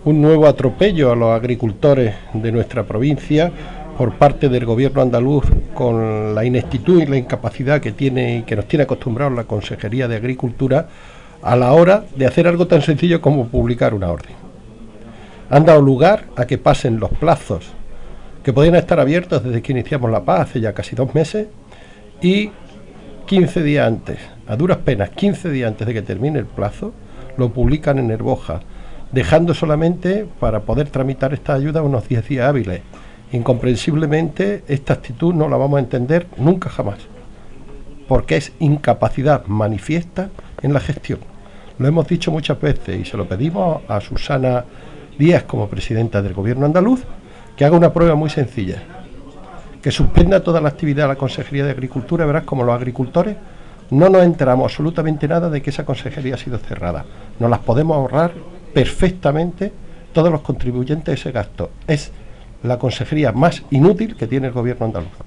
un nuevo atropello a los agricultores de nuestra provincia por parte del gobierno andaluz, con la ineptitud y la incapacidad que tiene y que nos tiene acostumbrados la Consejería de Agricultura a la hora de hacer algo tan sencillo como publicar una orden. Han dado lugar a que pasen los plazos que podían estar abiertos desde que iniciamos la paz hace ya casi 2 meses, y 15 días antes, a duras penas 15 días antes de que termine el plazo, lo publican en Nervoja, dejando solamente para poder tramitar esta ayuda unos 10 días hábiles. Incomprensiblemente, esta actitud no la vamos a entender nunca jamás, porque es incapacidad manifiesta en la gestión. Lo hemos dicho muchas veces y se lo pedimos a Susana Díaz como presidenta del gobierno andaluz, que haga una prueba muy sencilla, que suspenda toda la actividad de la Consejería de Agricultura, y verás como los agricultores no nos enteramos absolutamente nada de que esa consejería ha sido cerrada. Nos las podemos ahorrar perfectamente todos los contribuyentes de ese gasto. Es la consejería más inútil que tiene el gobierno andaluz.